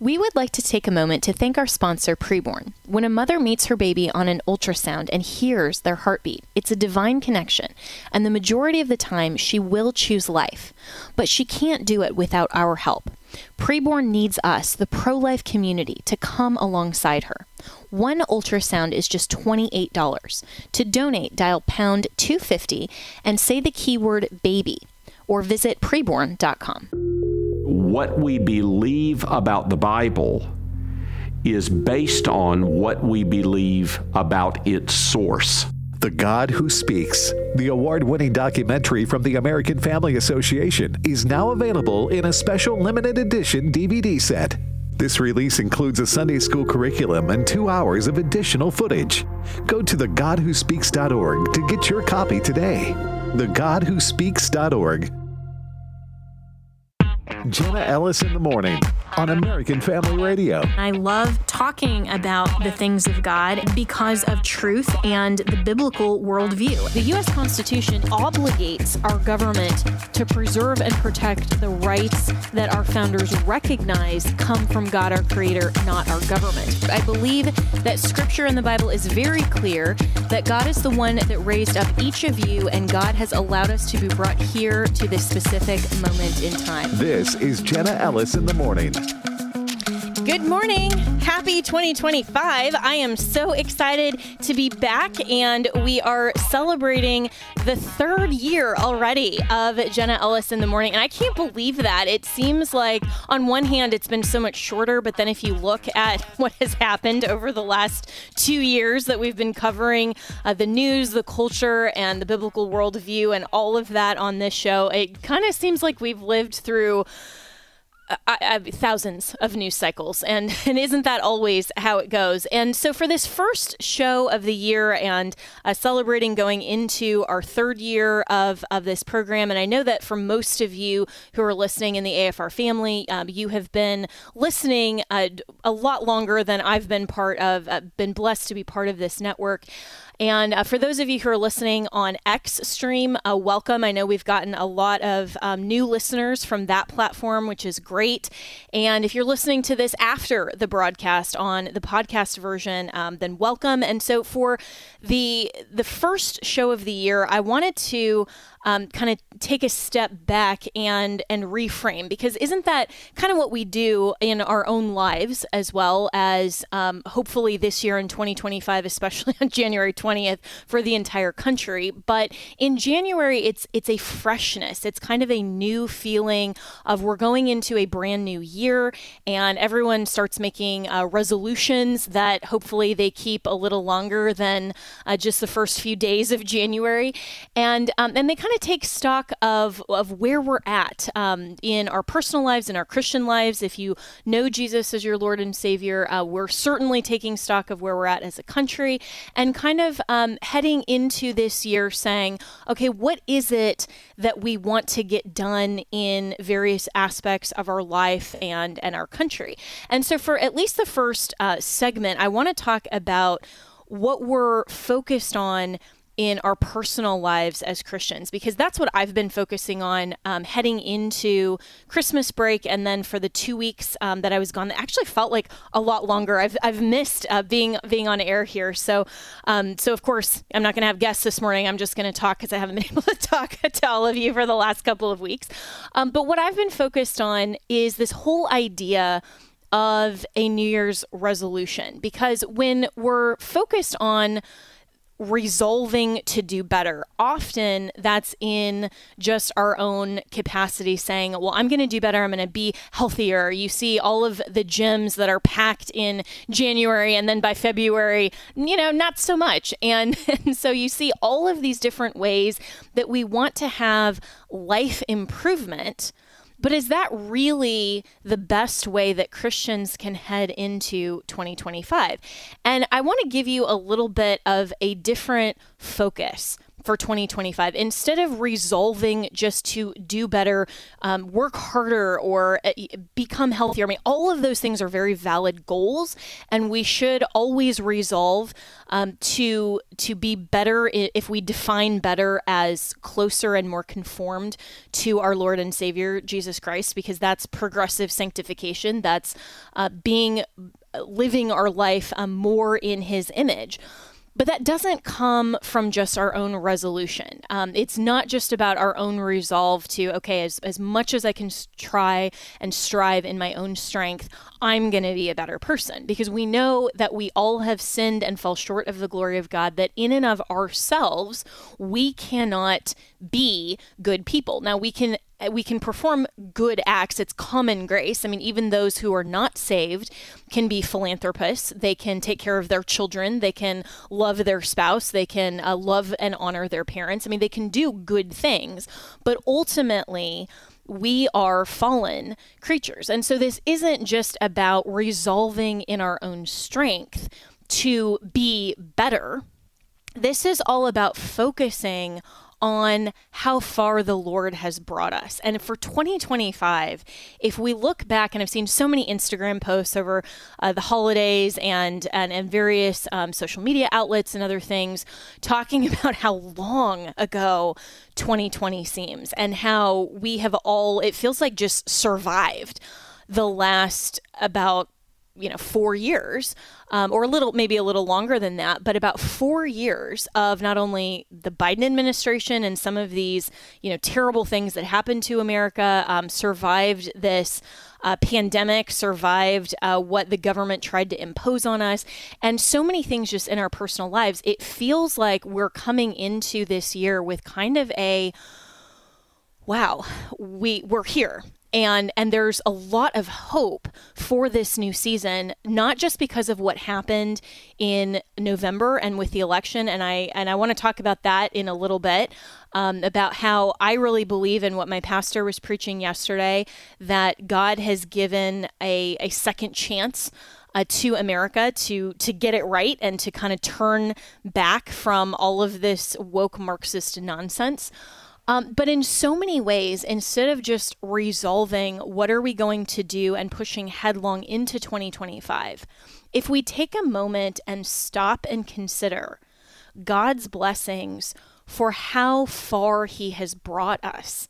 We would like to take a moment to thank our sponsor, Preborn. When a mother meets her baby on an ultrasound and hears their heartbeat, it's a divine connection, and the majority of the time she will choose life. But she can't do it without our help. Preborn needs us, the pro-life community, to come alongside her. One ultrasound is just $28. To donate, dial pound 250 and say the keyword baby, or visit preborn.com. What we believe about the Bible is based on what we believe about its source. The God Who Speaks, the award-winning documentary from the American Family Association, is now available in a special limited edition DVD set. This release includes a Sunday school curriculum and 2 hours of additional footage. Go to thegodwhospeaks.org to get your copy today. thegodwhospeaks.org. Jenna Ellis in the Morning on American Family Radio. I love talking about the things of God because of truth and the biblical worldview. The U.S. Constitution obligates our government to preserve and protect the rights that our founders recognize come from God, our Creator, not our government. I believe that Scripture in the Bible is very clear that God is the one that raised up each of you, and God has allowed us to be brought here to this specific moment in time. This is Jenna Ellis in the Morning. Good morning. Happy 2025. I am so excited to be back, and we are celebrating the third year already of Jenna Ellis in the Morning. And I can't believe that. It seems like on one hand, it's been so much shorter, but then if you look at what has happened over the last 2 years that we've been covering the news, the culture, and the biblical worldview and all of that on this show, it kind of seems like we've lived through thousands of news cycles, and isn't that always how it goes? And so for this first show of the year and celebrating going into our third year of this program, and I know that for most of you who are listening in the AFR family, you have been listening a lot longer than I've been been blessed to be part of this network. And for those of you who are listening on X Stream, welcome. I know we've gotten a lot of new listeners from that platform, which is great. And if you're listening to this after the broadcast on the podcast version, then welcome. And so for the first show of the year, I wanted to kind of take a step back and reframe, because isn't that kind of what we do in our own lives, as well as hopefully this year in 2025, especially on January 20th for the entire country. But in January, it's a freshness. It's kind of a new feeling of we're going into a brand new year, and everyone starts making resolutions that hopefully they keep a little longer than just the first few days of January. And they kind of take stock of where we're at in our personal lives, in our Christian lives. If you know Jesus as your Lord and Savior, we're certainly taking stock of where we're at as a country, and kind of heading into this year saying, okay, what is it that we want to get done in various aspects of our life and our country? And so for at least the first segment, I want to talk about what we're focused on in our personal lives as Christians, because that's what I've been focusing on heading into Christmas break, and then for the 2 weeks that I was gone, it actually felt like a lot longer. I've missed being on air here, so of course I'm not going to have guests this morning. I'm just going to talk because I haven't been able to talk to all of you for the last couple of weeks. But what I've been focused on is this whole idea of a New Year's resolution, because when we're focused on resolving to do better, often that's in just our own capacity, saying, well, I'm going to do better, I'm going to be healthier. You see all of the gyms that are packed in January, and then by February, not so much. And so you see all of these different ways that we want to have life improvement. But is that really the best way that Christians can head into 2025? And I want to give you a little bit of a different focus for 2025. Instead of resolving just to do better, work harder, or become healthier. I mean, all of those things are very valid goals, and we should always resolve to be better if we define better as closer and more conformed to our Lord and Savior, Jesus Christ, because that's progressive sanctification. That's living our life more in his image. But that doesn't come from just our own resolution. It's not just about our own resolve to, okay, as much as I can try and strive in my own strength, I'm going to be a better person. Because we know that we all have sinned and fall short of the glory of God, that in and of ourselves, we cannot be good people. Now, we can perform good acts. It's common grace. I mean, even those who are not saved can be philanthropists. They can take care of their children. They can love their spouse. They can love and honor their parents. I mean, they can do good things. But ultimately, we are fallen creatures. And so this isn't just about resolving in our own strength to be better. This is all about focusing on how far the Lord has brought us. And for 2025, if we look back, and I've seen so many Instagram posts over the holidays and various social media outlets and other things talking about how long ago 2020 seems, and how we have all, it feels like, just survived the last about 4 years, or maybe a little longer than that, but about 4 years of not only the Biden administration and some of these, terrible things that happened to America, survived this pandemic, survived what the government tried to impose on us, and so many things just in our personal lives. It feels like we're coming into this year with kind of a, wow, we're here. And there's a lot of hope for this new season, not just because of what happened in November and with the election. And I want to talk about that in a little bit, about how I really believe in what my pastor was preaching yesterday, that God has given a second chance to America to get it right and to kind of turn back from all of this woke Marxist nonsense. But in so many ways, instead of just resolving what are we going to do and pushing headlong into 2025, if we take a moment and stop and consider God's blessings for how far he has brought us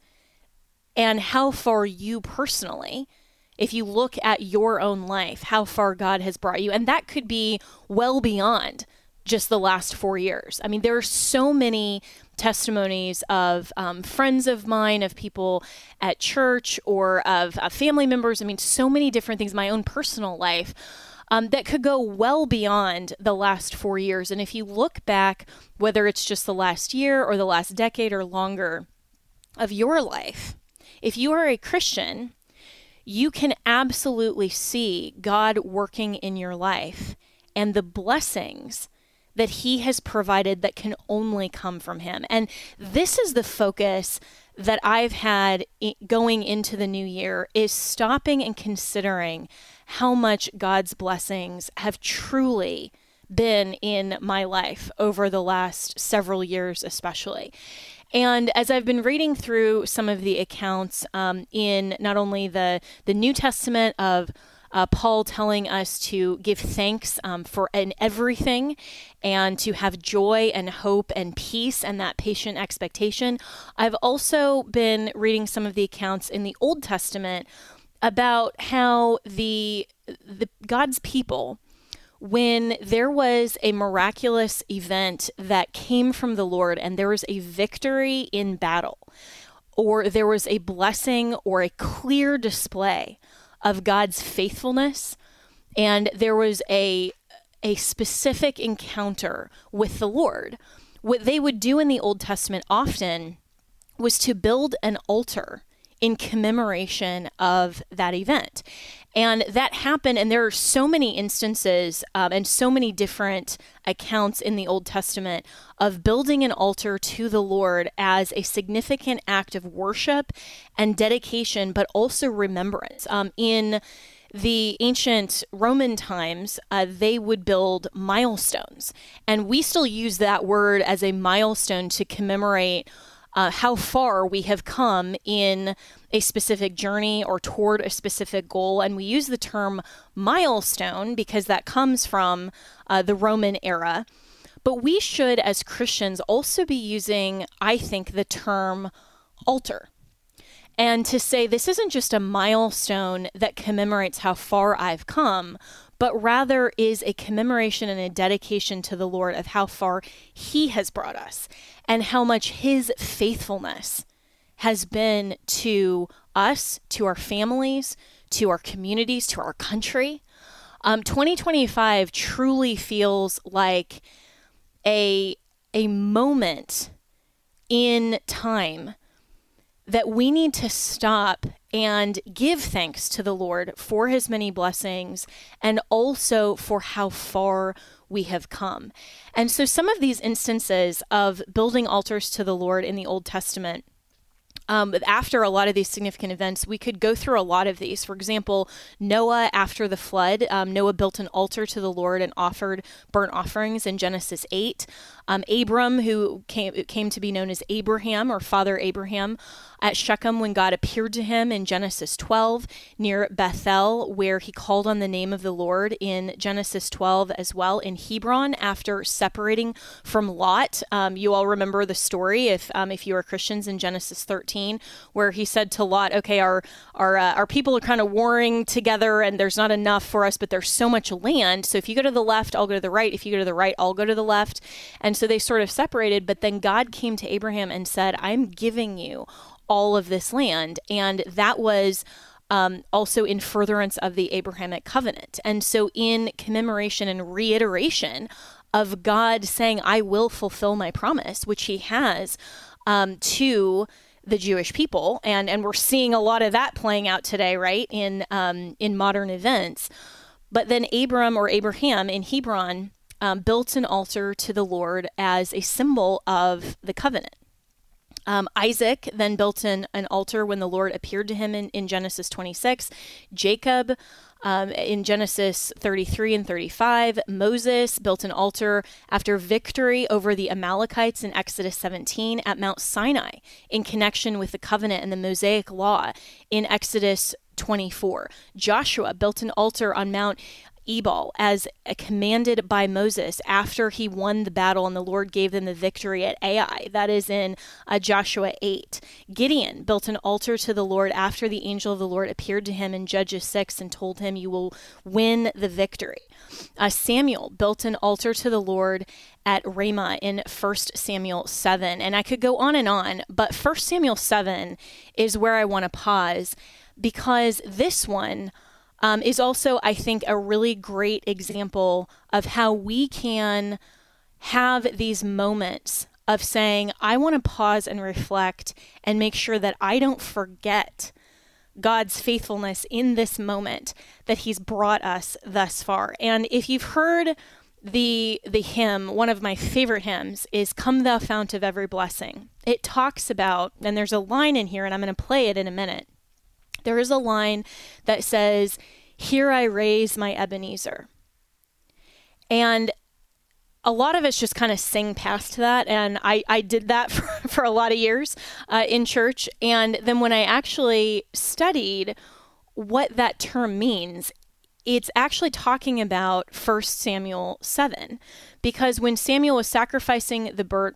and how far you personally, if you look at your own life, how far God has brought you, and that could be well beyond just the last 4 years. I mean, there are so many testimonies of friends of mine, of people at church, or of family members. I mean, so many different things, my own personal life, that could go well beyond the last 4 years. And if you look back, whether it's just the last year or the last decade or longer of your life, if you are a Christian, you can absolutely see God working in your life and the blessings that he has provided that can only come from him. And this is the focus that I've had going into the new year, is stopping and considering how much God's blessings have truly been in my life over the last several years, especially. And as I've been reading through some of the accounts in not only the New Testament of Paul telling us to give thanks for everything, and to have joy and hope and peace and that patient expectation. I've also been reading some of the accounts in the Old Testament about how the God's people, when there was a miraculous event that came from the Lord and there was a victory in battle, or there was a blessing or a clear display of God's faithfulness, and there was a specific encounter with the Lord, what they would do in the Old Testament often was to build an altar in commemoration of that event. And that happened, and there are so many instances and so many different accounts in the Old Testament of building an altar to the Lord as a significant act of worship and dedication, but also remembrance. In the ancient Roman times, they would build milestones. And we still use that word as a milestone to commemorate how far we have come in a specific journey or toward a specific goal. And we use the term milestone because that comes from the Roman era. But we should, as Christians, also be using, I think, the term altar. And to say this isn't just a milestone that commemorates how far I've come, but rather is a commemoration and a dedication to the Lord of how far He has brought us and how much His faithfulness has been to us, to our families, to our communities, to our country. 2025 truly feels like a moment in time that we need to stop and give thanks to the Lord for His many blessings and also for how far we have come. And so some of these instances of building altars to the Lord in the Old Testament, after a lot of these significant events, we could go through a lot of these. For example, Noah, after the flood, Noah built an altar to the Lord and offered burnt offerings in Genesis 8. Abram, who came to be known as Abraham or Father Abraham, at Shechem when God appeared to him in Genesis 12, near Bethel, where He called on the name of the Lord in Genesis 12 as well, in Hebron after separating from Lot. You all remember the story, if you are Christians, in Genesis 13, where He said to Lot, okay, our people are kind of warring together and there's not enough for us, but there's so much land. So if you go to the left, I'll go to the right. If you go to the right, I'll go to the left. And so they sort of separated, but then God came to Abraham and said, I'm giving you all of this land. And that was also in furtherance of the Abrahamic covenant. And so in commemoration and reiteration of God saying, I will fulfill my promise, which He has to the Jewish people. And we're seeing a lot of that playing out today, right, in modern events. But then Abraham in Hebron built an altar to the Lord as a symbol of the covenant. Isaac then built an altar when the Lord appeared to him in Genesis 26. Jacob in Genesis 33 and 35. Moses built an altar after victory over the Amalekites in Exodus 17 at Mount Sinai in connection with the covenant and the Mosaic law in Exodus 24. Joshua built an altar on Mount Ebal as commanded by Moses after he won the battle and the Lord gave them the victory at Ai. That is in Joshua 8. Gideon built an altar to the Lord after the angel of the Lord appeared to him in Judges 6 and told him, you will win the victory. Samuel built an altar to the Lord at Ramah in 1 Samuel 7. And I could go on, but 1 Samuel 7 is where I want to pause because this one is also, I think, a really great example of how we can have these moments of saying, I want to pause and reflect and make sure that I don't forget God's faithfulness in this moment that He's brought us thus far. And if you've heard the hymn, one of my favorite hymns is Come Thou Fount of Every Blessing. It talks about, and there's a line in here, and I'm going to play it in a minute. There is a line that says, here I raise my Ebenezer. And a lot of us just kind of sing past that. And I did that for a lot of years in church. And then when I actually studied what that term means, it's actually talking about 1 Samuel 7. Because when Samuel was sacrificing the burnt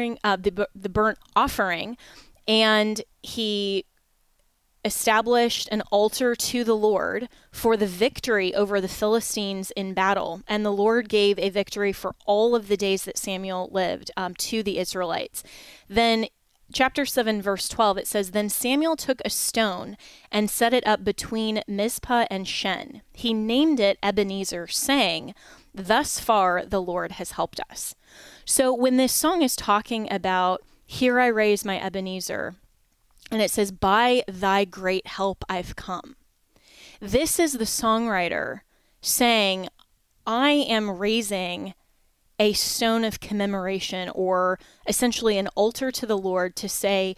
offering, and he established an altar to the Lord for the victory over the Philistines in battle. And the Lord gave a victory for all of the days that Samuel lived to the Israelites. Then chapter 7, verse 12, it says, Then Samuel took a stone and set it up between Mizpah and Shen. He named it Ebenezer, saying, Thus far the Lord has helped us. So when this song is talking about, here I raise my Ebenezer, and it says, by thy great help I've come. This is the songwriter saying, I am raising a stone of commemoration, or essentially an altar to the Lord to say,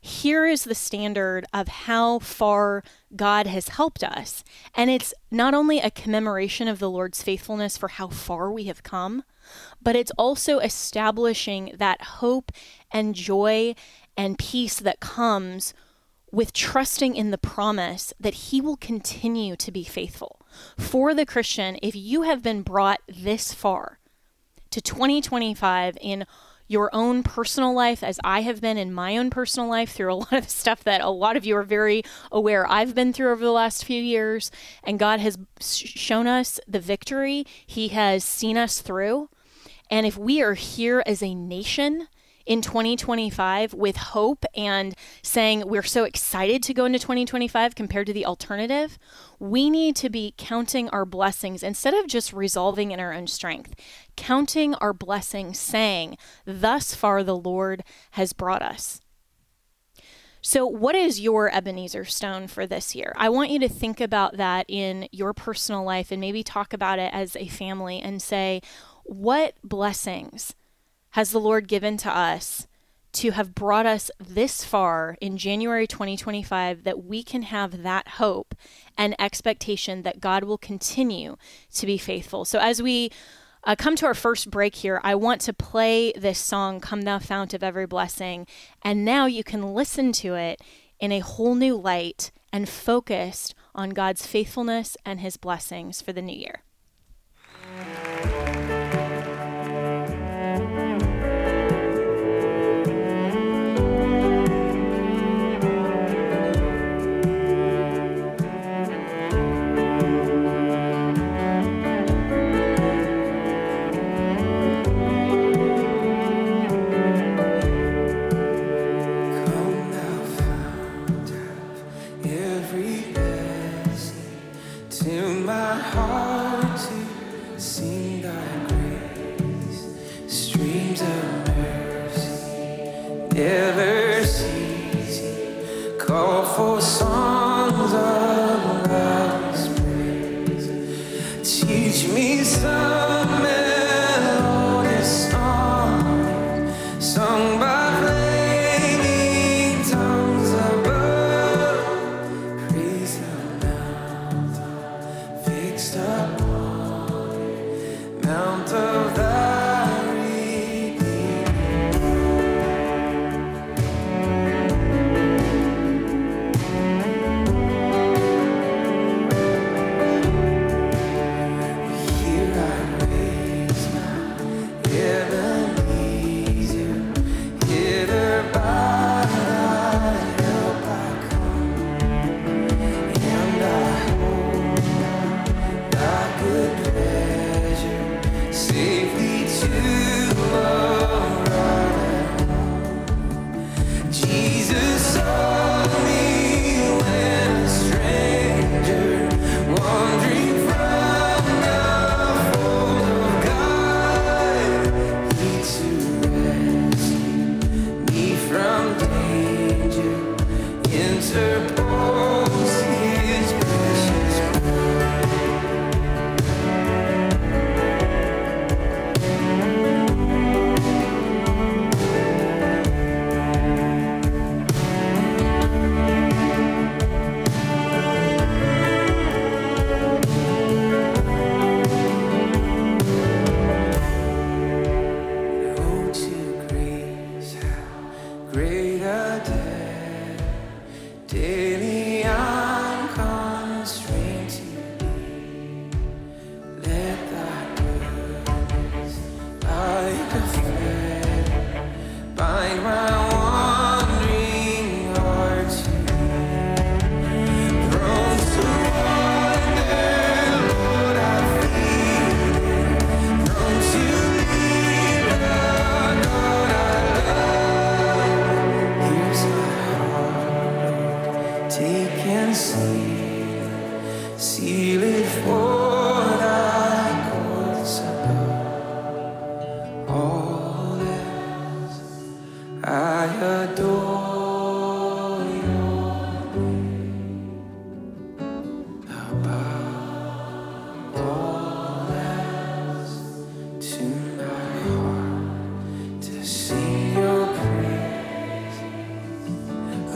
here is the standard of how far God has helped us. And it's not only a commemoration of the Lord's faithfulness for how far we have come, but it's also establishing that hope and joy and peace that comes with trusting in the promise that he will continue to be faithful. For the Christian, if you have been brought this far to 2025 in your own personal life, as I have been in my own personal life through a lot of stuff that a lot of you are very aware I've been through over the last few years, and God has shown us the victory. He has seen us through. And if we are here as a nation in 2025 with hope and saying we're so excited to go into 2025 compared to the alternative, we need to be counting our blessings instead of just resolving in our own strength, counting our blessings, saying, thus far the Lord has brought us. So what is your Ebenezer stone for this year? I want you to think about that in your personal life and maybe talk about it as a family and say, what blessings has the Lord given to us to have brought us this far in January 2025 that we can have that hope and expectation that God will continue to be faithful. So as we come to our first break here, I want to play this song, Come Thou Fount of Every Blessing, and now you can listen to it in a whole new light and focused on God's faithfulness and his blessings for the new year. Never cease, call for songs of loudest praise. Teach me some melodious song, sung by flaming tongues above. Praise the mount fixed upon, mount of thy. Seal it for thy courts above. All else I adore your name. Above all else, tune my heart to sing your praise.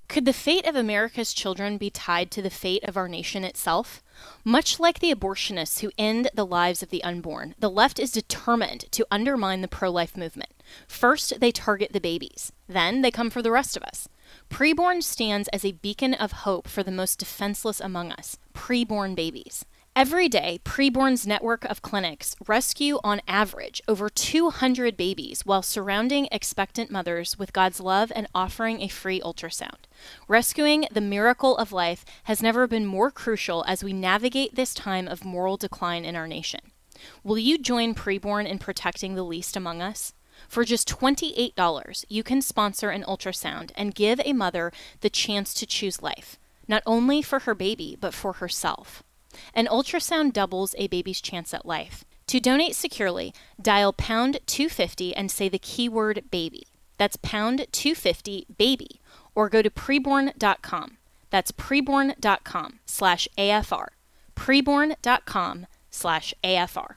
Could the fate of America's children be tied to the fate of our nation itself? Much like the abortionists who end the lives of the unborn, the left is determined to undermine the pro-life movement. First, they target the babies. Then they come for the rest of us. Preborn stands as a beacon of hope for the most defenseless among us, preborn babies. Every day, Preborn's network of clinics rescue, on average, over 200 babies while surrounding expectant mothers with God's love and offering a free ultrasound. Rescuing the miracle of life has never been more crucial as we navigate this time of moral decline in our nation. Will you join Preborn in protecting the least among us? For just $28, you can sponsor an ultrasound and give a mother the chance to choose life, not only for her baby, but for herself. An ultrasound doubles a baby's chance at life. To donate securely, dial pound 250 and say the keyword baby. That's pound 250 baby, or go to preborn.com. That's preborn.com/AFR. Preborn.com/AFR.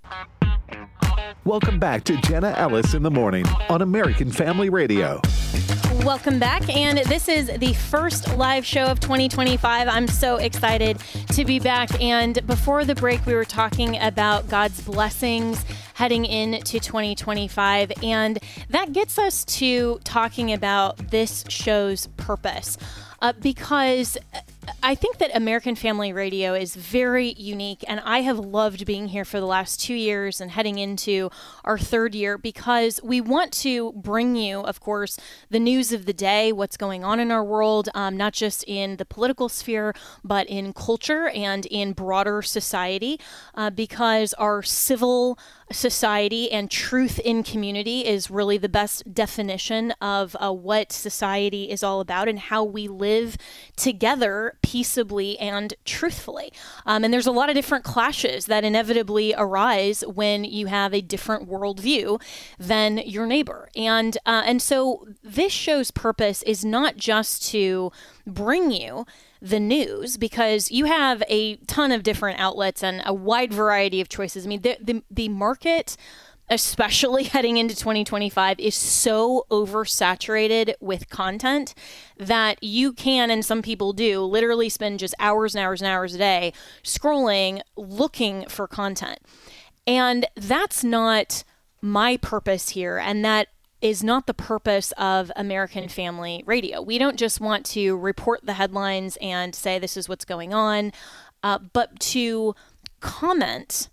Welcome back to Jenna Ellis in the Morning on American Family Radio. Welcome back, and this is the first live show of 2025. I'm so excited to be back, and before the break, we were talking about God's blessings heading into 2025, and that gets us to talking about this show's purpose, because I think that American Family Radio is very unique, and I have loved being here for the last 2 years and heading into our third year because we want to bring you, of course, the news of the day, what's going on in our world, not just in the political sphere, but in culture and in broader society, because our civil society and truth in community is really the best definition of what society is all about and how we live together peaceably and truthfully. And there's a lot of different clashes that inevitably arise when you have a different worldview than your neighbor. And so this show's purpose is not just to bring you the news, because you have a ton of different outlets and a wide variety of choices. I mean, the market, especially heading into 2025, is so oversaturated with content that you can, and some people do, literally spend just hours and hours and hours a day scrolling, looking for content. And that's not my purpose here, and that is not the purpose of American Family Radio. We don't just want to report the headlines and say this is what's going on, but to comment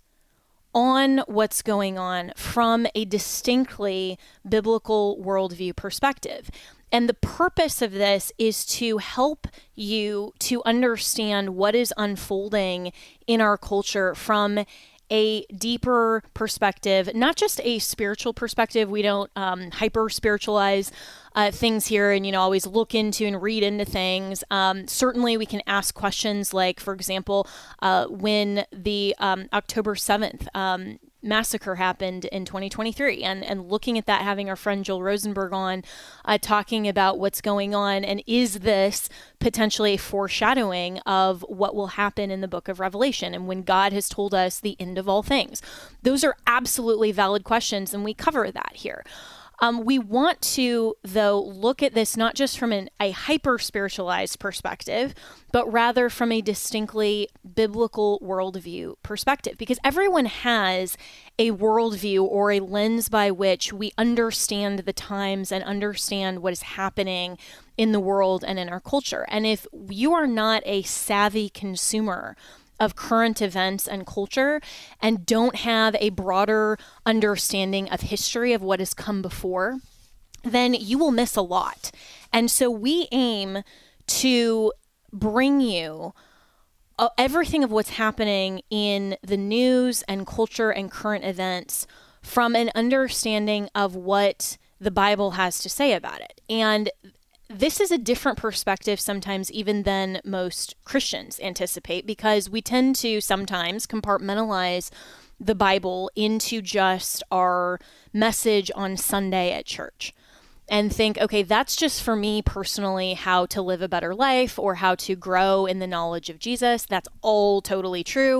on what's going on from a distinctly biblical worldview perspective. And the purpose of this is to help you to understand what is unfolding in our culture from a deeper perspective, not just a spiritual perspective. We don't hyper spiritualize things here and, always look into and read into things. Certainly we can ask questions like, for example, when the October 7th massacre happened in 2023, and looking at that, having our friend Joel Rosenberg on, talking about what's going on, and is this potentially a foreshadowing of what will happen in the book of Revelation and when God has told us the end of all things. Those are absolutely valid questions, and we cover that here. We want to, though, look at this not just from a hyper-spiritualized perspective, but rather from a distinctly biblical worldview perspective, because everyone has a worldview or a lens by which we understand the times and understand what is happening in the world and in our culture. And if you are not a savvy consumer of current events and culture and don't have a broader understanding of history of what has come before, then you will miss a lot. And so we aim to bring you everything of what's happening in the news and culture and current events from an understanding of what the Bible has to say about it. And this is a different perspective sometimes even than most Christians anticipate, because we tend to sometimes compartmentalize the Bible into just our message on Sunday at church and think, okay, that's just for me personally, how to live a better life or how to grow in the knowledge of Jesus. That's all totally true.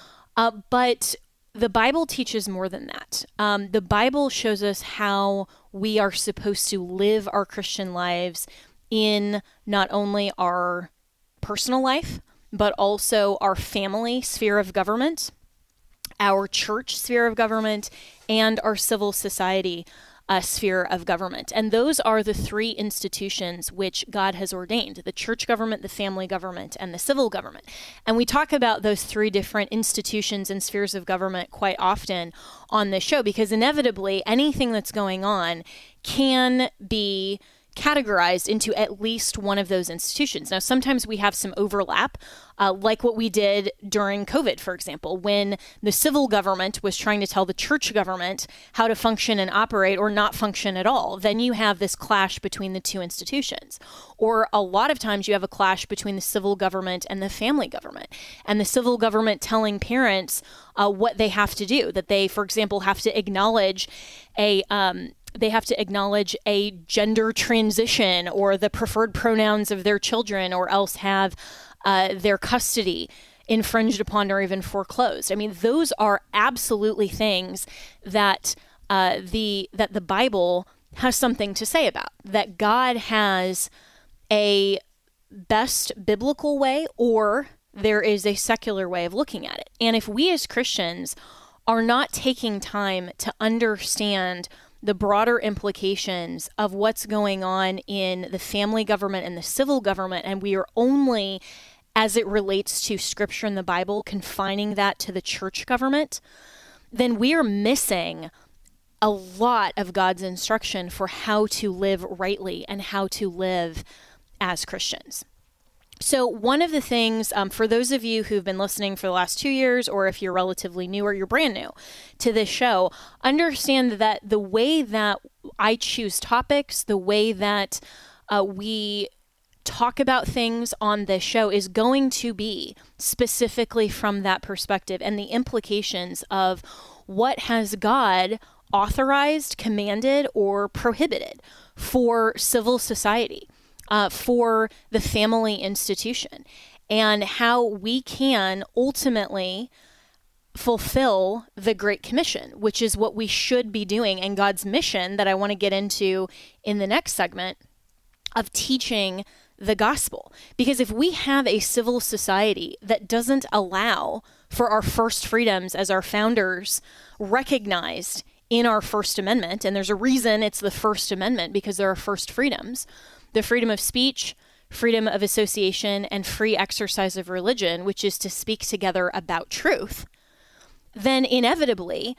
But the Bible teaches more than that. The Bible shows us how we are supposed to live our Christian lives in not only our personal life, but also our family sphere of government, our church sphere of government, and our civil society sphere of government. And those are the three institutions which God has ordained: the church government, the family government, and the civil government. And we talk about those three different institutions and spheres of government quite often on this show, because inevitably anything that's going on can be categorized into at least one of those institutions. Now, sometimes we have some overlap, like what we did during COVID, for example, when the civil government was trying to tell the church government how to function and operate or not function at all. Then you have this clash between the two institutions. Or a lot of times you have a clash between the civil government and the family government, and the civil government telling parents what they have to do, that they, for example, have to acknowledge a gender transition or the preferred pronouns of their children, or else have their custody infringed upon or even foreclosed. I mean, those are absolutely things that the Bible has something to say about, that God has a best biblical way, or there is a secular way of looking at it. And if we as Christians are not taking time to understand the broader implications of what's going on in the family government and the civil government, and we are only, as it relates to Scripture in the Bible, confining that to the church government, then we are missing a lot of God's instruction for how to live rightly and how to live as Christians. So one of the things, for those of you who've been listening for the last 2 years, or if you're relatively new or you're brand new to this show, understand that the way that I choose topics, the way that we talk about things on this show is going to be specifically from that perspective and the implications of what has God authorized, commanded, or prohibited for civil society, for the family institution, and how we can ultimately fulfill the Great Commission, which is what we should be doing, and God's mission that I want to get into in the next segment of teaching the gospel. Because if we have a civil society that doesn't allow for our first freedoms as our founders recognized in our First Amendment, and there's a reason it's the First Amendment, because there are first freedoms: the freedom of speech, freedom of association, and free exercise of religion, which is to speak together about truth, then inevitably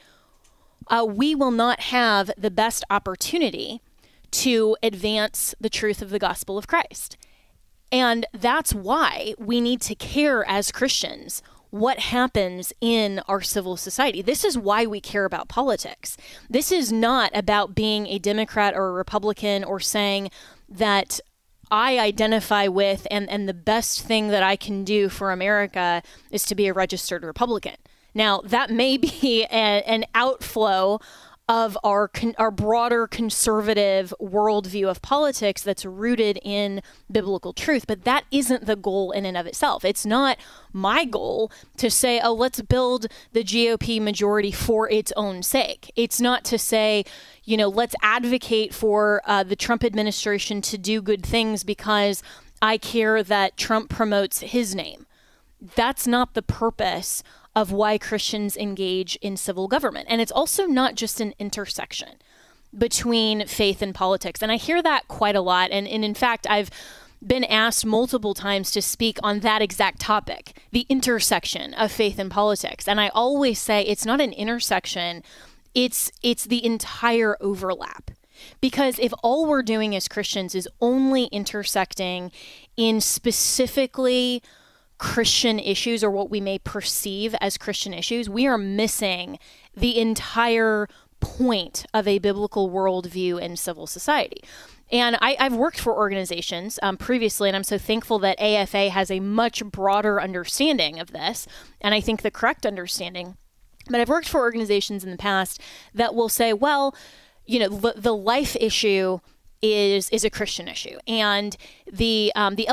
we will not have the best opportunity to advance the truth of the gospel of Christ. And that's why we need to care as Christians what happens in our civil society. This is why we care about politics. This is not about being a Democrat or a Republican or saying that I identify with and the best thing that I can do for America is to be a registered Republican. Now, that may be an outflow of our broader conservative worldview of politics that's rooted in biblical truth, but that isn't the goal in and of itself. It's not my goal to say, oh, let's build the GOP majority for its own sake. It's not to say, let's advocate for the Trump administration to do good things because I care that Trump promotes his name. That's not the purpose of why Christians engage in civil government. And it's also not just an intersection between faith and politics. And I hear that quite a lot. And in fact, I've been asked multiple times to speak on that exact topic, the intersection of faith and politics. And I always say it's not an intersection, it's the entire overlap. Because if all we're doing as Christians is only intersecting in specifically Christian issues, or what we may perceive as Christian issues, we are missing the entire point of a biblical worldview in civil society. And I've worked for organizations previously, and I'm so thankful that AFA has a much broader understanding of this, and I think the correct understanding. But I've worked for organizations in the past that will say, well, the life issue is a Christian issue, and the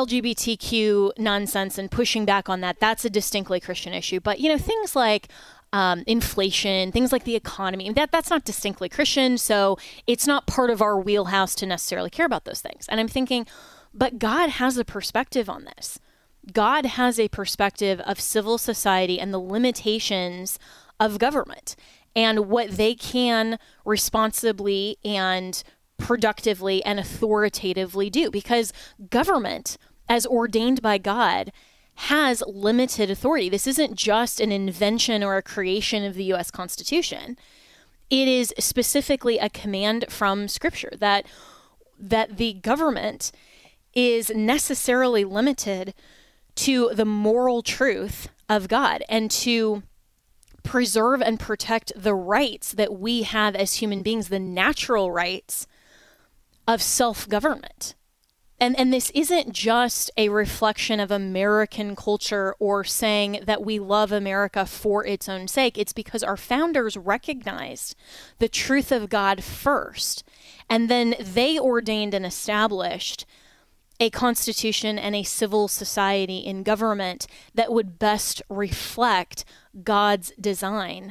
LGBTQ nonsense and pushing back on that's a distinctly Christian issue. But things like inflation, things like the economy, that's not distinctly Christian, so it's not part of our wheelhouse to necessarily care about those things. And I'm thinking, But God has a perspective on this. God has a perspective of civil society and the limitations of government and what they can responsibly and productively and authoritatively do, because government, as ordained by God, has limited authority. This isn't just an invention or a creation of the U.S. Constitution. It is specifically a command from Scripture that the government is necessarily limited to the moral truth of God and to preserve and protect the rights that we have as human beings, the natural rights of self-government. And this isn't just a reflection of American culture or saying that we love America for its own sake. It's because our founders recognized the truth of God first, and then they ordained and established a constitution and a civil society in government that would best reflect God's design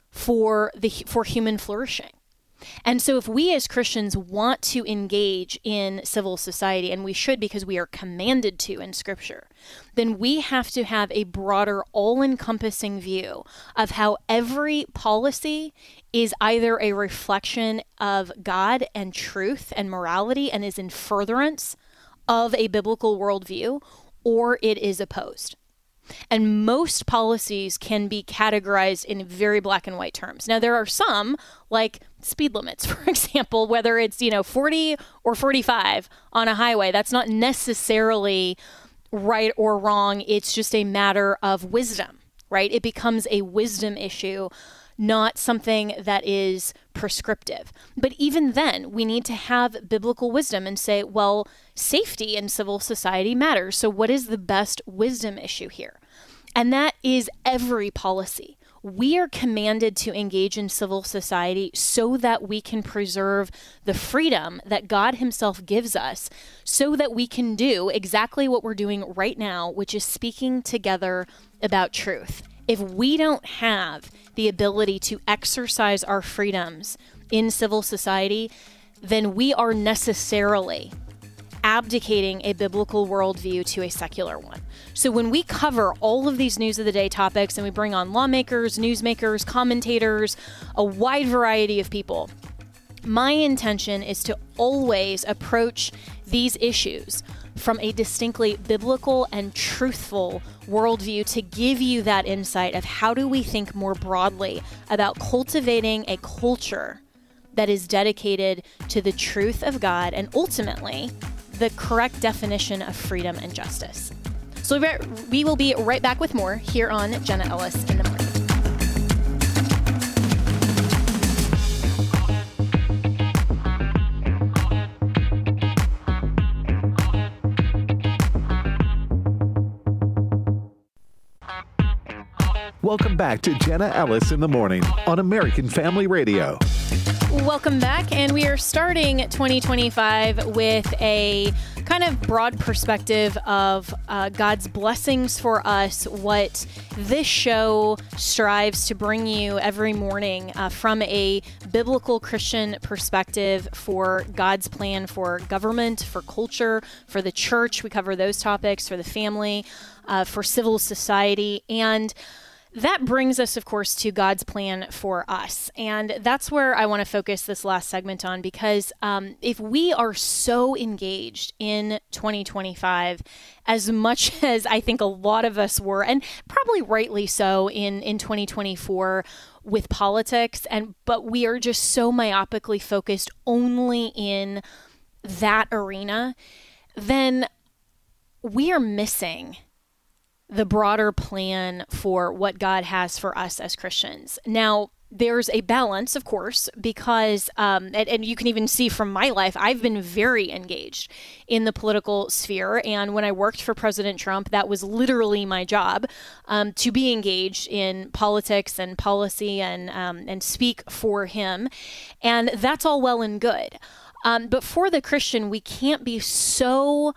for human flourishing. And so if we as Christians want to engage in civil society, and we should because we are commanded to in Scripture, then we have to have a broader, all-encompassing view of how every policy is either a reflection of God and truth and morality and is in furtherance of a biblical worldview, or it is opposed. And most policies can be categorized in very black and white terms. Now, there are some, like speed limits, for example, whether it's, 40 or 45 on a highway, that's not necessarily right or wrong. It's just a matter of wisdom, right? It becomes a wisdom issue, not something that is prescriptive. But even then, we need to have biblical wisdom and say, well, safety in civil society matters. So what is the best wisdom issue here? And that is every policy. We are commanded to engage in civil society so that we can preserve the freedom that God Himself gives us, so that we can do exactly what we're doing right now, which is speaking together about truth. If we don't have the ability to exercise our freedoms in civil society, then we are necessarily abdicating a biblical worldview to a secular one. So when we cover all of these news of the day topics and we bring on lawmakers, newsmakers, commentators, a wide variety of people, my intention is to always approach these issues from a distinctly biblical and truthful worldview to give you that insight of how do we think more broadly about cultivating a culture that is dedicated to the truth of God and ultimately the correct definition of freedom and justice. So we will be right back with more here on Jenna Ellis in the Morning. Welcome back to Jenna Ellis in the Morning on American Family Radio. Welcome back, and we are starting 2025 with a kind of broad perspective of God's blessings for us, what this show strives to bring you every morning from a biblical Christian perspective for God's plan for government, for culture, for the church. We cover those topics, for the family, for civil society, and that brings us, of course, to God's plan for us. And that's where I want to focus this last segment on, because if we are so engaged in 2025, as much as I think a lot of us were, and probably rightly so in 2024 with politics, but we are just so myopically focused only in that arena, then we are missing the broader plan for what God has for us as Christians. Now, there's a balance, of course, because, and you can even see from my life, I've been very engaged in the political sphere. And when I worked for President Trump, that was literally my job, to be engaged in politics and policy and speak for him. And that's all well and good. But for the Christian, we can't be so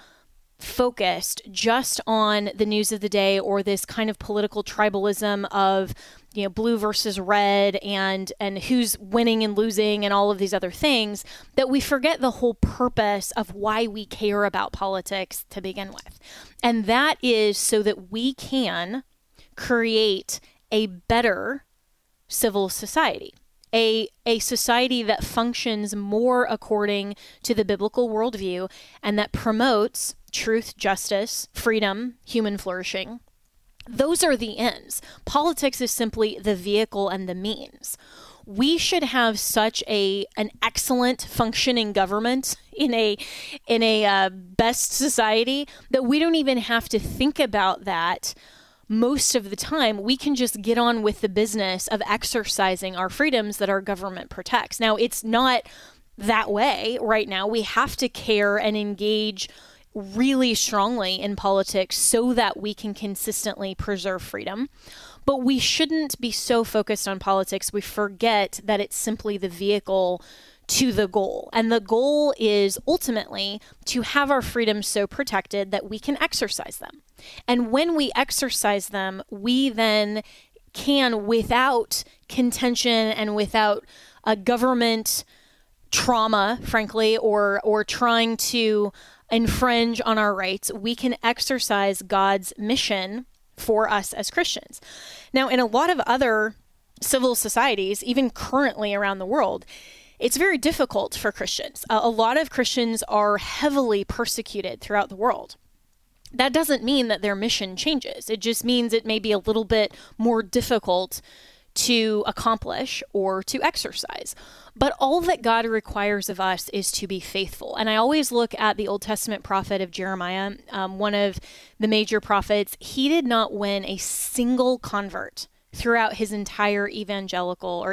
focused just on the news of the day or this kind of political tribalism of blue versus red and who's winning and losing and all of these other things, that we forget the whole purpose of why we care about politics to begin with. And that is so that we can create a better civil society, a society that functions more according to the biblical worldview and that promotes truth, justice, freedom, human flourishing. Those are the ends. Politics is simply the vehicle and the means. We should have such an excellent functioning government in a best society that we don't even have to think about that. Most of the time, we can just get on with the business of exercising our freedoms that our government protects. Now, it's not that way right now. We have to care and engage really strongly in politics so that we can consistently preserve freedom. But we shouldn't be so focused on politics we forget that it's simply the vehicle to the goal. And the goal is ultimately to have our freedoms so protected that we can exercise them. And when we exercise them, we then can, without contention and without a government trauma, frankly, or trying to infringe on our rights, we can exercise God's mission for us as Christians. Now, in a lot of other civil societies, even currently around the world, it's very difficult for Christians. A lot of Christians are heavily persecuted throughout the world. That doesn't mean that their mission changes. It just means it may be a little bit more difficult to accomplish or to exercise. But all that God requires of us is to be faithful. And I always look at the Old Testament prophet of Jeremiah, one of the major prophets. He did not win a single convert throughout his entire evangelical, or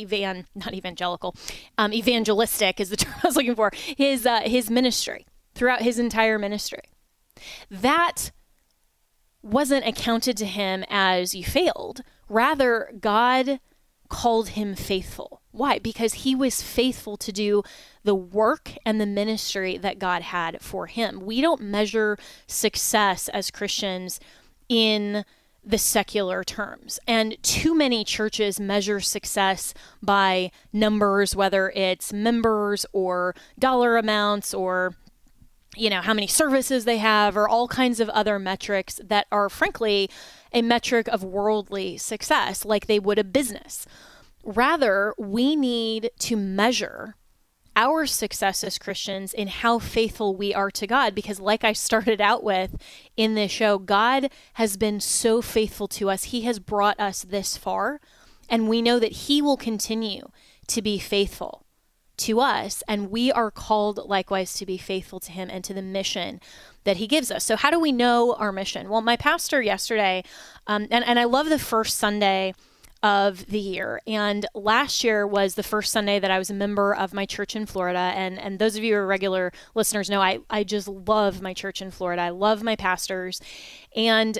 evangelistic is the term I was looking for, his ministry, throughout his entire ministry. That wasn't accounted to him as you failed. Rather, God called him faithful. Why? Because he was faithful to do the work and the ministry that God had for him. We don't measure success as Christians in the secular terms. And too many churches measure success by numbers, whether it's members or dollar amounts or how many services they have, or all kinds of other metrics that are, frankly, a metric of worldly success, like they would a business. Rather, we need to measure our success as Christians in how faithful we are to God, because like I started out with in this show, God has been so faithful to us. He has brought us this far, and we know that he will continue to be faithful to us, and we are called likewise to be faithful to him and to the mission that he gives us. So how do we know our mission? Well, my pastor yesterday, and I love the first Sunday of the year, and last year was the first Sunday that I was a member of my church in Florida, and those of you who are regular listeners know I just love my church in Florida. I love my pastors, and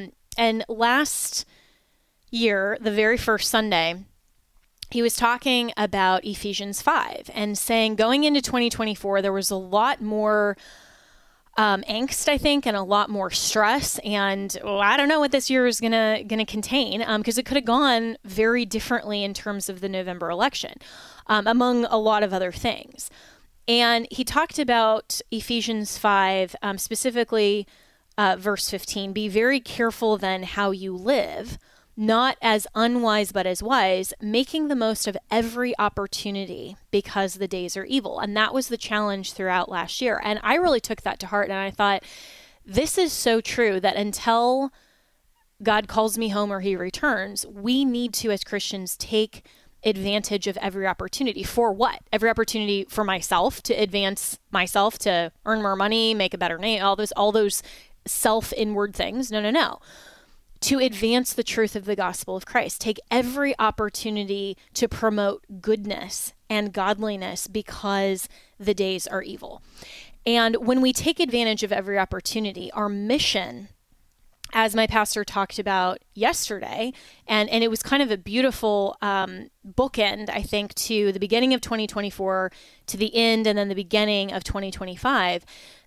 last year, the very first Sunday, he was talking about Ephesians 5 and saying going into 2024, there was a lot more angst, I think, and a lot more stress. And I don't know what this year is gonna contain, because it could have gone very differently in terms of the November election, among a lot of other things. And he talked about Ephesians 5, specifically verse 15, be very careful then how you live, not as unwise, but as wise, making the most of every opportunity because the days are evil. And that was the challenge throughout last year. And I really took that to heart. And I thought, this is so true that until God calls me home or he returns, we need to, as Christians, take advantage of every opportunity. For what? Every opportunity for myself, to advance myself, to earn more money, make a better name, all those self-inward things. No. To advance the truth of the gospel of Christ. Take every opportunity to promote goodness and godliness because the days are evil. And when we take advantage of every opportunity, our mission, as my pastor talked about yesterday, and it was kind of a beautiful bookend, I think, to the beginning of 2024, to the end, and then the beginning of 2025,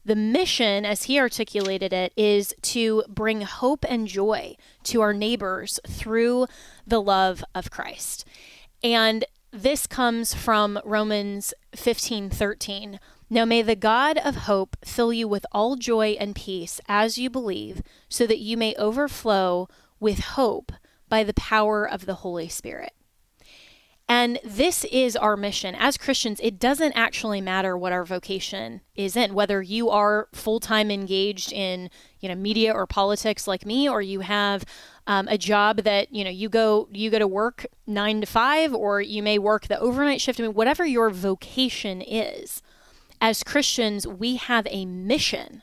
The mission, as he articulated it, is to bring hope and joy to our neighbors through the love of Christ. And this comes from Romans 15:13. Now may the God of hope fill you with all joy and peace as you believe, so that you may overflow with hope by the power of the Holy Spirit. And this is our mission. As Christians, it doesn't actually matter what our vocation is in, whether you are full-time engaged in, media or politics like me, or you have a job that, you go to work 9 to 5, or you may work the overnight shift. I mean, whatever your vocation is, as Christians, we have a mission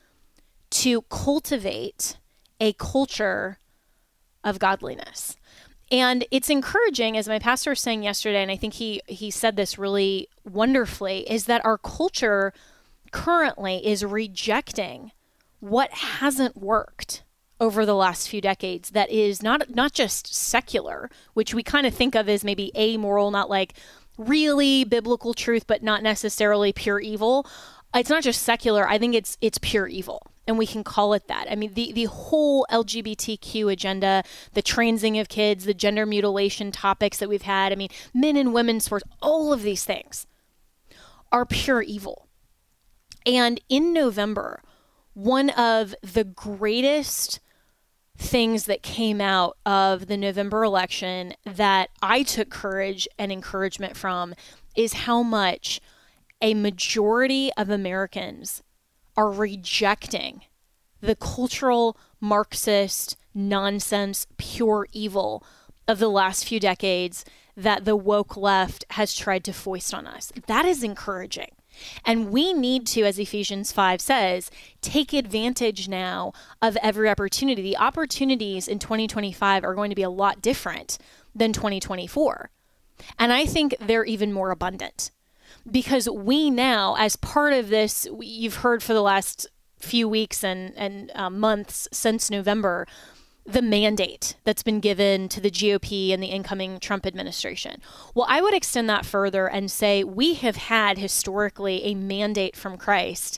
to cultivate a culture of godliness. And it's encouraging, as my pastor was saying yesterday, and I think he said this really wonderfully, is that our culture currently is rejecting what hasn't worked over the last few decades that is not just secular, which we kind of think of as maybe amoral, not like really biblical truth, but not necessarily pure evil. It's not just secular. I think it's pure evil. And we can call it that. I mean, the whole LGBTQ agenda, the transing of kids, the gender mutilation topics that we've had, I mean, men and women's sports, all of these things are pure evil. And in November, one of the greatest things that came out of the November election that I took courage and encouragement from is how much a majority of Americans are rejecting the cultural Marxist nonsense, pure evil of the last few decades that the woke left has tried to foist on us. That is encouraging. And we need to, as Ephesians 5 says, take advantage now of every opportunity. The opportunities in 2025 are going to be a lot different than 2024. And I think they're even more abundant. Because we now, as part of this, you've heard for the last few weeks and months since November, the mandate that's been given to the GOP and the incoming Trump administration. Well, I would extend that further and say we have had historically a mandate from Christ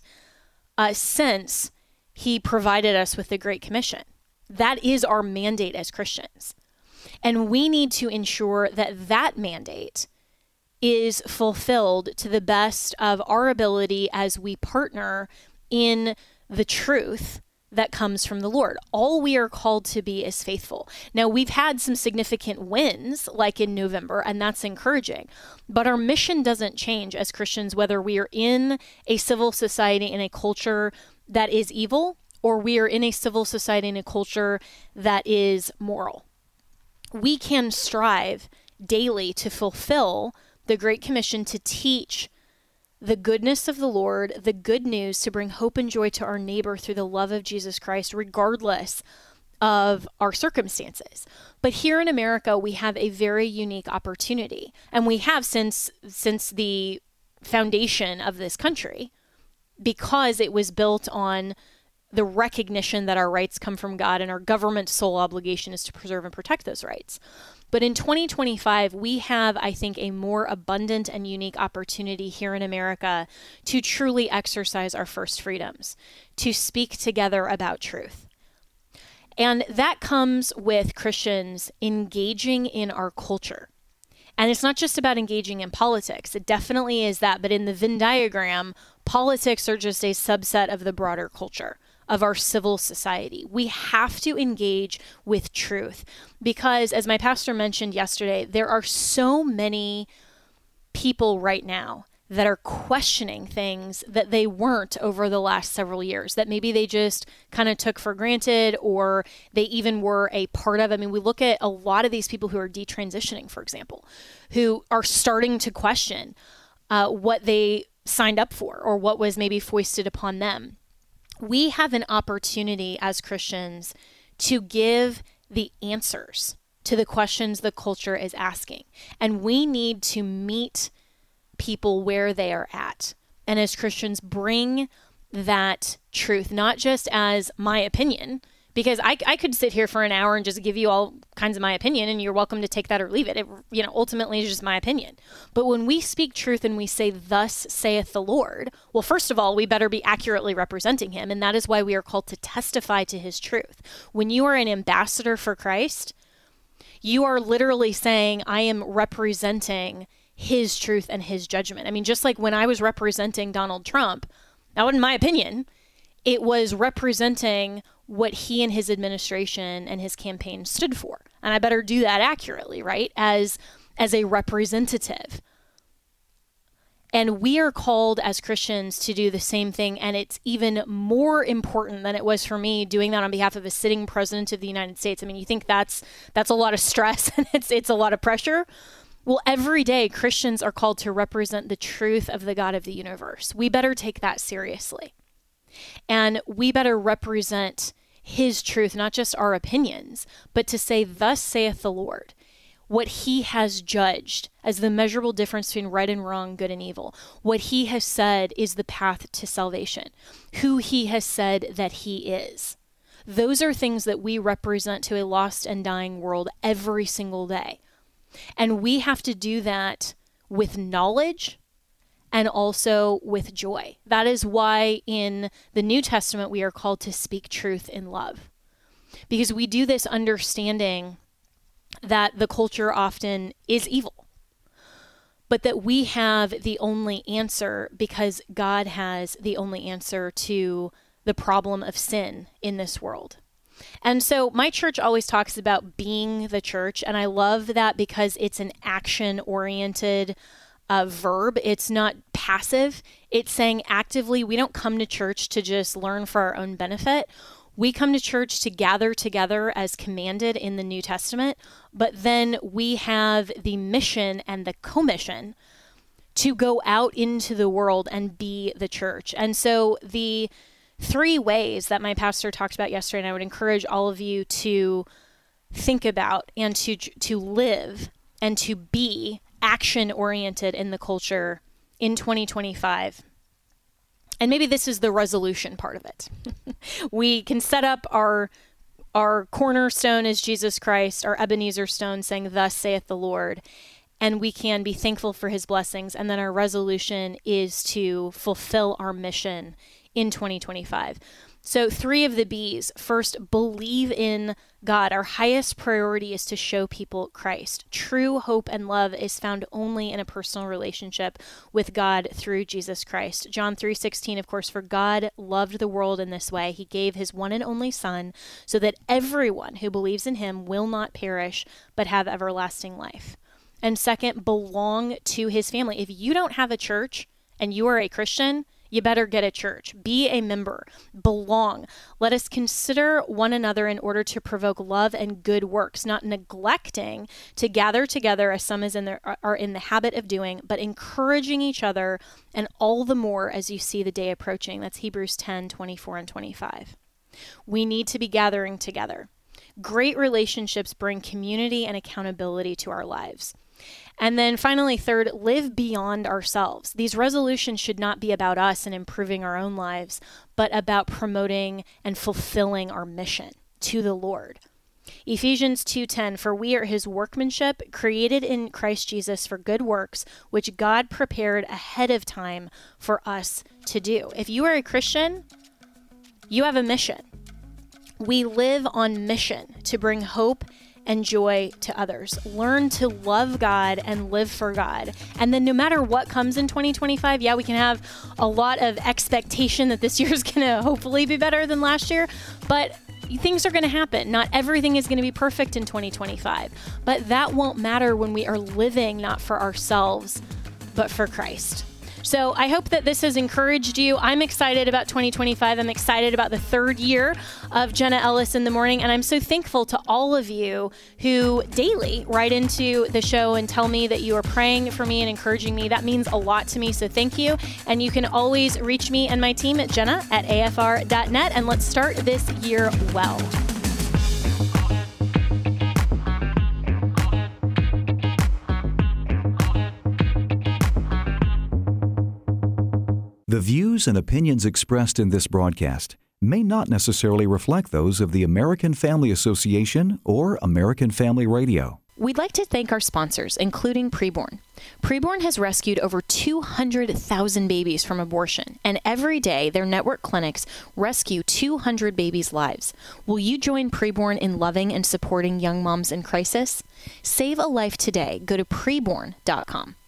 since he provided us with the Great Commission. That is our mandate as Christians. And we need to ensure that that mandate is fulfilled to the best of our ability as we partner in the truth that comes from the Lord. All we are called to be is faithful. Now, we've had some significant wins, like in November, and that's encouraging. But our mission doesn't change as Christians, whether we are in a civil society in a culture that is evil, or we are in a civil society in a culture that is moral. We can strive daily to fulfill the Great Commission to teach the goodness of the Lord, the good news, to bring hope and joy to our neighbor through the love of Jesus Christ, regardless of our circumstances. But here in America, we have a very unique opportunity, and we have since the foundation of this country, because it was built on the recognition that our rights come from God and our government's sole obligation is to preserve and protect those rights. But in 2025, we have, I think, a more abundant and unique opportunity here in America to truly exercise our first freedoms, to speak together about truth. And that comes with Christians engaging in our culture. And it's not just about engaging in politics. It definitely is that. But in the Venn diagram, politics are just a subset of the broader culture of our civil society. We have to engage with truth because, as my pastor mentioned yesterday, there are so many people right now that are questioning things that they weren't over the last several years, that maybe they just kind of took for granted or they even were a part of. I mean, we look at a lot of these people who are detransitioning, for example, who are starting to question what they signed up for or what was maybe foisted upon them. We have an opportunity as Christians to give the answers to the questions the culture is asking. And we need to meet people where they are at. And as Christians, bring that truth, not just as my opinion, Because I could sit here for an hour and just give you all kinds of my opinion, and you're welcome to take that or leave it. It, ultimately is just my opinion. But when we speak truth and we say, "Thus saith the Lord," well, first of all, we better be accurately representing him. And that is why we are called to testify to his truth. When you are an ambassador for Christ, you are literally saying, I am representing his truth and his judgment. I mean, just like when I was representing Donald Trump, that wasn't my opinion. It was representing what he and his administration and his campaign stood for. And I better do that accurately, right? As a representative. And we are called as Christians to do the same thing. And it's even more important than it was for me doing that on behalf of a sitting president of the United States. I mean, you think that's a lot of stress and it's a lot of pressure. Well, every day Christians are called to represent the truth of the God of the universe. We better take that seriously. And we better represent his truth, not just our opinions, but to say, "Thus saith the Lord," what he has judged as the measurable difference between right and wrong, good and evil. What he has said is the path to salvation, who he has said that he is. Those are things that we represent to a lost and dying world every single day. And we have to do that with knowledge and also with joy. That is why in the New Testament we are called to speak truth in love. Because we do this understanding that the culture often is evil, but that we have the only answer because God has the only answer to the problem of sin in this world. And so my church always talks about being the church, and I love that because it's an action-oriented verb. It's not passive. It's saying actively, we don't come to church to just learn for our own benefit. We come to church to gather together as commanded in the New Testament, but then we have the mission and the commission to go out into the world and be the church. And so the 3 ways that my pastor talked about yesterday, and I would encourage all of you to think about and to live and to be action-oriented in the culture in 2025. And maybe this is the resolution part of it. We can set up our cornerstone as Jesus Christ, our Ebenezer stone saying, "Thus saith the Lord," and we can be thankful for his blessings. And then our resolution is to fulfill our mission in 2025. So 3 of the B's. First, believe in God. Our highest priority is to show people Christ. True hope and love is found only in a personal relationship with God through Jesus Christ. John 3:16, of course, for God loved the world in this way. He gave his one and only Son so that everyone who believes in him will not perish but have everlasting life. And second, belong to his family. If you don't have a church and you are a Christian, you better get a church. Be a member. Belong. Let us consider one another in order to provoke love and good works, not neglecting to gather together as some are in the habit of doing, but encouraging each other, and all the more as you see the day approaching. That's Hebrews 10:24 and 25. We need to be gathering together. Great relationships bring community and accountability to our lives. And then finally, third, live beyond ourselves. These resolutions should not be about us and improving our own lives, but about promoting and fulfilling our mission to the Lord. Ephesians 2:10, for we are his workmanship, created in Christ Jesus for good works, which God prepared ahead of time for us to do. If you are a Christian, you have a mission. We live on mission to bring hope and joy to others. Learn to love God and live for God. And then no matter what comes in 2025, we can have a lot of expectation that this year is going to hopefully be better than last year, but things are going to happen. Not everything is going to be perfect in 2025, but that won't matter when we are living not for ourselves, but for Christ. So I hope that this has encouraged you. I'm excited about 2025. I'm excited about the 3rd year of Jenna Ellis in the Morning. And I'm so thankful to all of you who daily write into the show and tell me that you are praying for me and encouraging me. That means a lot to me. So thank you. And you can always reach me and my team at jenna@afr.net. And let's start this year well. The views and opinions expressed in this broadcast may not necessarily reflect those of the American Family Association or American Family Radio. We'd like to thank our sponsors, including Preborn. Preborn has rescued over 200,000 babies from abortion, and every day their network clinics rescue 200 babies' lives. Will you join Preborn in loving and supporting young moms in crisis? Save a life today. Go to preborn.com.